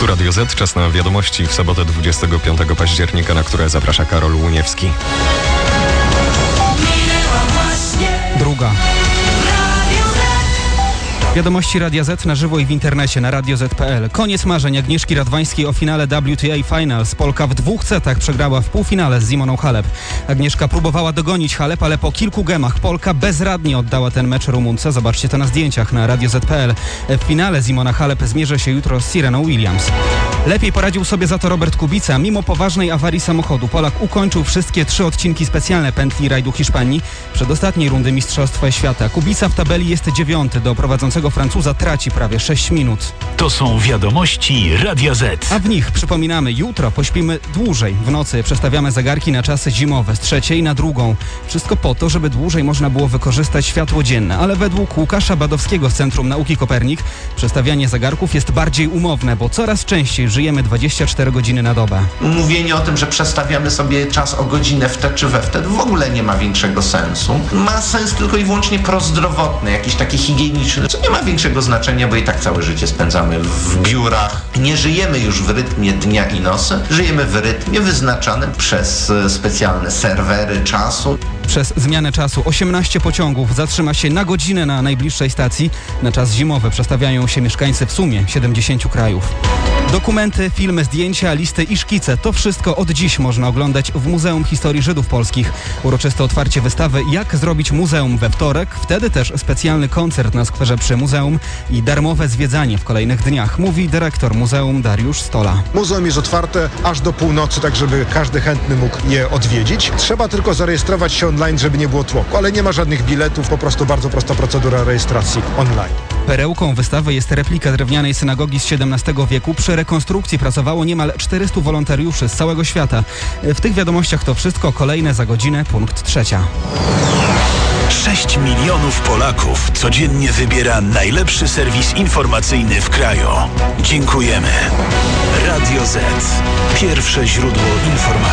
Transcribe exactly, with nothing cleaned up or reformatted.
Tu Radio Z, czas na wiadomości w sobotę dwudziestego piątego października, na które zaprasza Karol Łuniewski. Druga. Wiadomości Radia Z na żywo i w internecie na radio zet kropka pe el. Koniec marzeń Agnieszki Radwańskiej o finale W T A Finals. Polka w dwóch setach przegrała w półfinale z Simoną Halep. Agnieszka próbowała dogonić Halep, ale po kilku gemach Polka bezradnie oddała ten mecz Rumunce. Zobaczcie to na zdjęciach na radio zet kropka pe el. W finale Simona Halep zmierzy się jutro z Sireną Williams. Lepiej poradził sobie za to Robert Kubica. Mimo poważnej awarii samochodu Polak ukończył wszystkie trzy odcinki specjalne pętli rajdu Hiszpanii przedostatniej rundy Mistrzostwa Świata. Kubica w tabeli jest dziewiąty, do prowadzącego Francuza traci prawie sześć minut. To są wiadomości Radia Z. A w nich, przypominamy, jutro pośpimy dłużej. W nocy przestawiamy zegarki na czasy zimowe z trzeciej na drugą. Wszystko po to, żeby dłużej można było wykorzystać światło dzienne. Ale według Łukasza Badowskiego z Centrum Nauki Kopernik przestawianie zegarków jest bardziej umowne, bo coraz częściej żyjemy dwadzieścia cztery godziny na dobę. Mówienie o tym, że przestawiamy sobie czas o godzinę w te czy we w te, w ogóle nie ma większego sensu. Ma sens tylko i wyłącznie prozdrowotny, jakiś taki higieniczny, co nie ma większego znaczenia, bo i tak całe życie spędzamy w biurach. Nie żyjemy już w rytmie dnia i nocy, żyjemy w rytmie wyznaczanym przez specjalne serwery czasu. Przez zmianę czasu osiemnaście pociągów zatrzyma się na godzinę na najbliższej stacji. Na czas zimowy przestawiają się mieszkańcy w sumie siedemdziesięciu krajów. Dokumenty, filmy, zdjęcia, listy i szkice. To wszystko od dziś można oglądać w Muzeum Historii Żydów Polskich. Uroczyste otwarcie wystawy Jak zrobić muzeum we wtorek. Wtedy też specjalny koncert na skwerze przy muzeum i darmowe zwiedzanie w kolejnych dniach, mówi dyrektor muzeum Dariusz Stola. Muzeum jest otwarte aż do północy, tak żeby każdy chętny mógł je odwiedzić. Trzeba tylko zarejestrować się online, żeby nie było tłoku, ale nie ma żadnych biletów, po prostu bardzo prosta procedura rejestracji online. Perełką wystawy jest replika drewnianej synagogi z siedemnastego wieku. Przy rekonstrukcji pracowało niemal czterystu wolontariuszy z całego świata. W tych wiadomościach to wszystko. Kolejne za godzinę, punkt trzecia. sześć milionów Polaków codziennie wybiera najlepszy serwis informacyjny w kraju. Dziękujemy. Radio Z. Pierwsze źródło informacji.